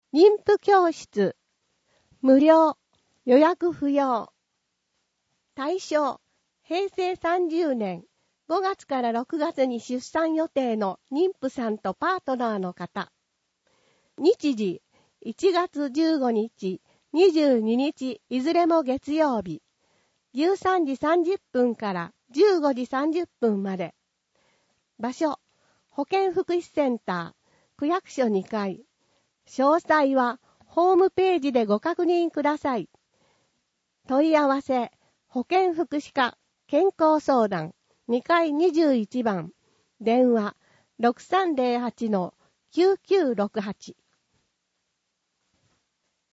妊婦教室無料予約不要。対象平成30年5月から6月に出産予定の妊婦さんとパートナーの方。日時1月15日、22日いずれも月曜日。13時30分から15時30分まで。場所保健福祉センター区役所2階。詳細はホームページでご確認ください。問い合わせ保健福祉課健康相談2階21番電話 6308-9968